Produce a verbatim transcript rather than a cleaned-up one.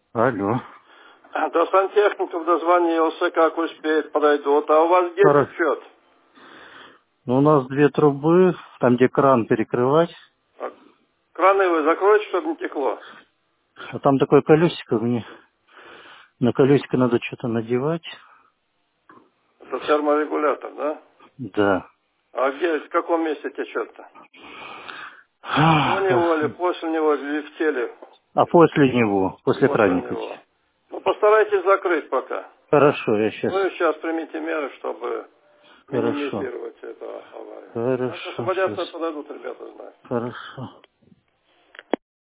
Алло. До сантехников дозвонился, как успеет, подойдут. А у вас где Хорошо. течет? Ну, у нас две трубы, там, где кран перекрывать. А краны вы закроете, чтобы не текло? А там такое колесико мне. На колесико надо что-то надевать. Это терморегулятор, да? Да. А где, в каком месте течет-то? До него или А после него, или в теле? после него, после После краника. него. Ну, постарайтесь закрыть пока. Хорошо, я сейчас. Ну и сейчас примите меры, чтобы Хорошо. минимизировать эту аварию. Как Хорошо, освободятся, сейчас. подойдут, ребята знают. Хорошо.